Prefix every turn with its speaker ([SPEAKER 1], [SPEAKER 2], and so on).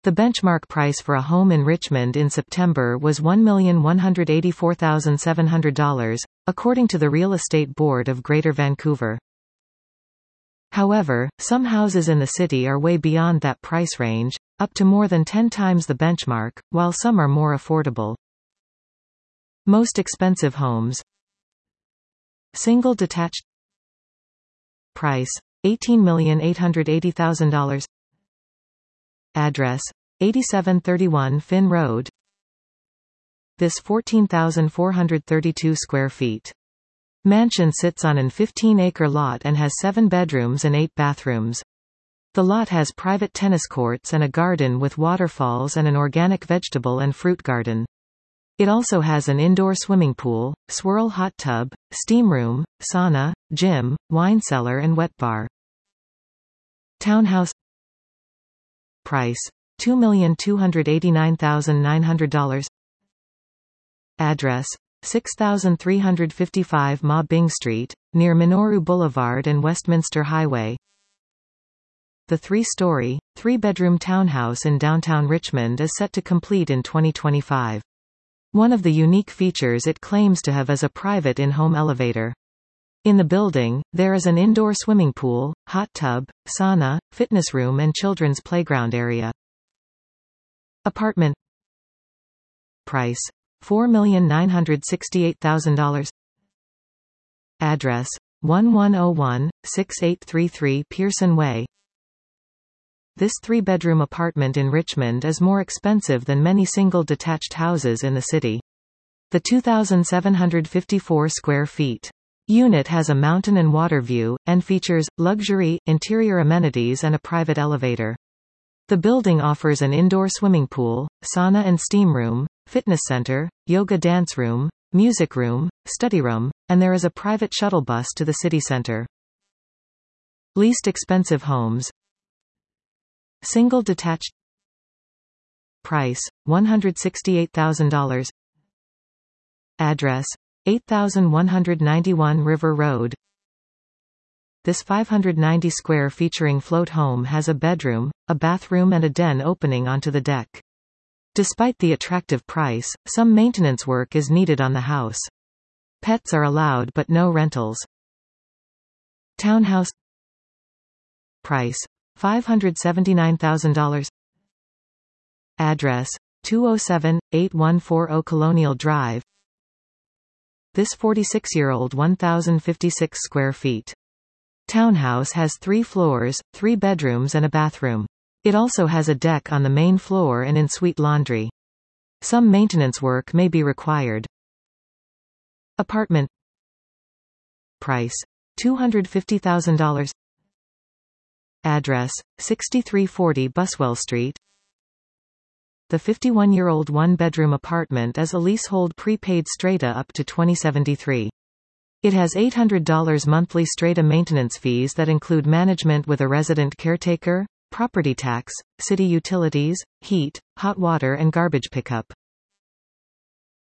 [SPEAKER 1] The benchmark price for a home in Richmond in September was $1,184,700, according to the Real Estate Board of Greater Vancouver. However, some houses in the city are way beyond that price range, up to more than 10 times the benchmark, while some are more affordable. Most expensive homes. Single detached. Price: $18,880,000. Address: 8731 Finn Road. This 14,432 square feet mansion sits on an 15-acre lot and has 7 bedrooms and 8 bathrooms. The lot has private tennis courts and a garden with waterfalls and an organic vegetable and fruit garden. It also has an indoor swimming pool, swirl hot tub, steam room, sauna, gym, wine cellar and wet bar. Townhouse. Price: $2,289,900. Address: 6355 Ma Bing Street, near Minoru Boulevard and Westminster Highway. The 3-story, 3-bedroom townhouse in downtown Richmond is set to complete in 2025. One of the unique features it claims to have is a private in-home elevator. In the building, there is an indoor swimming pool, hot tub, sauna, fitness room and children's playground area. Apartment. Price: $4,968,000. Address: 1101-6833 Pearson Way. This 3-bedroom apartment in Richmond is more expensive than many single detached houses in the city. The 2,754 square feet unit has a mountain and water view, and features luxury, interior amenities and a private elevator. The building offers an indoor swimming pool, sauna and steam room, fitness center, yoga dance room, music room, study room, and there is a private shuttle bus to the city center. Least expensive homes. Single detached. Price: $168,000. Address: 8191 River Road. This 590 square featuring float home has a bedroom, a bathroom and a den opening onto the deck. Despite the attractive price, some maintenance work is needed on the house. Pets are allowed but no rentals. Townhouse. Price: $579,000. Address: 207-8140 Colonial Drive. This 46-year-old 1,056 square feet townhouse has 3 floors, 3 bedrooms and a bathroom. It also has a deck on the main floor and en-suite laundry. Some maintenance work may be required. Apartment. Price: $250,000. Address: 6340 Buswell Street. The 51-year-old 1-bedroom apartment is a leasehold prepaid strata up to 2073. It has $800 monthly strata maintenance fees that include management with a resident caretaker, property tax, city utilities, heat, hot water and garbage pickup.